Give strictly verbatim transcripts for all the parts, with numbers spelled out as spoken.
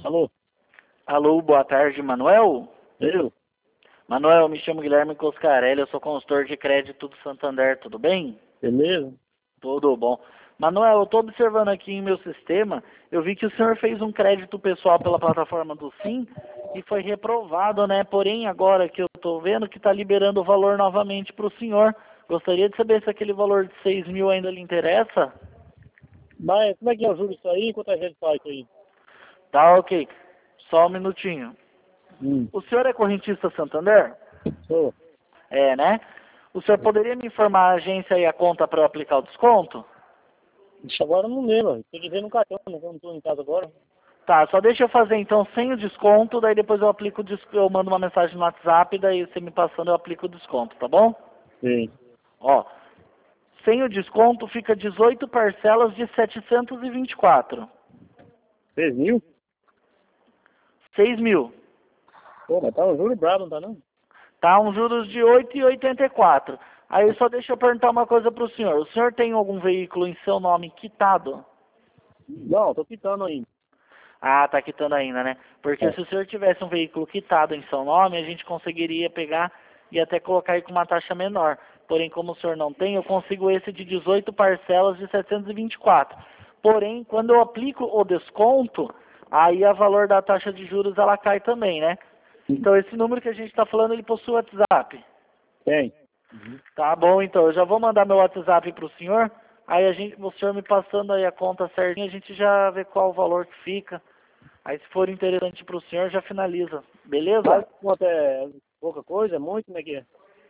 Alô? Alô, boa tarde, Manuel? Eu? Manuel, me chamo Guilherme Coscarelli, eu sou consultor de crédito do Santander, tudo bem? Beleza? Tudo bom. Manuel, eu estou observando aqui em meu sistema, eu vi que o senhor fez um crédito pessoal pela plataforma do Sim e foi reprovado, né? Porém, agora que eu estou vendo que está liberando o valor novamente para o senhor, gostaria de saber se aquele valor de seis mil ainda lhe interessa? Mas como é que ajuda isso aí? Quanto a gente faz isso aí? Tá, ok. Só um minutinho. Hum. O senhor é correntista Santander? Sou. É, né? O senhor poderia me informar a agência e a conta para eu aplicar o desconto? Isso agora eu não lembro. Tem que ver no cartão, né? Eu não estou em casa agora. Tá, só deixa eu fazer então sem o desconto, daí depois eu aplico o desconto, eu mando uma mensagem no WhatsApp, daí você me passando eu aplico o desconto, tá bom? Sim. Ó, sem o desconto fica dezoito parcelas de setecentos e vinte e quatro. Seis mil? seis mil. Pô, mas tá um juro brabo, não tá não? Tá, um juros de oito vírgula oitenta e quatro. Aí só deixa eu perguntar uma coisa pro senhor. O senhor tem algum veículo em seu nome quitado? Não, tô quitando ainda. Ah, tá quitando ainda, né? Porque É. se o senhor tivesse um veículo quitado em seu nome, a gente conseguiria pegar e até colocar aí com uma taxa menor. Porém, como o senhor não tem, eu consigo esse de dezoito parcelas de setecentos e vinte e quatro. Porém, quando eu aplico o desconto, aí o valor da taxa de juros ela cai também, né? Então esse número que a gente está falando, ele possui WhatsApp. Tem. Uhum. Tá bom, então eu já vou mandar meu WhatsApp para o senhor. Aí a gente, o senhor me passando aí a conta certinha, a gente já vê qual o valor que fica. Aí se for interessante para o senhor, já finaliza. Mas Beleza? quanto é pouca coisa, é muito, como é que é?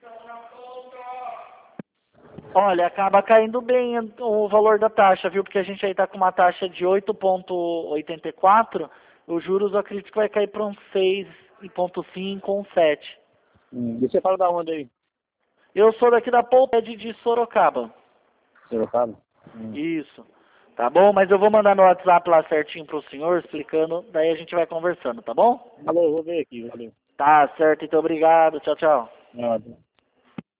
Olha, acaba caindo bem o valor da taxa, viu? Porque a gente aí está com uma taxa de oito vírgula oitenta e quatro, os juros eu acredito que vai cair para uns seis vírgula cinco ou um sete. Hum. E você fala da onde aí? Eu sou daqui da Polped de Sorocaba. Sorocaba? Hum. Isso. Tá bom? Mas eu vou mandar meu WhatsApp lá certinho pro senhor, explicando, daí a gente vai conversando, tá bom? Alô, vou ver aqui, valeu. Tá certo, então obrigado. Tchau, tchau. Nada.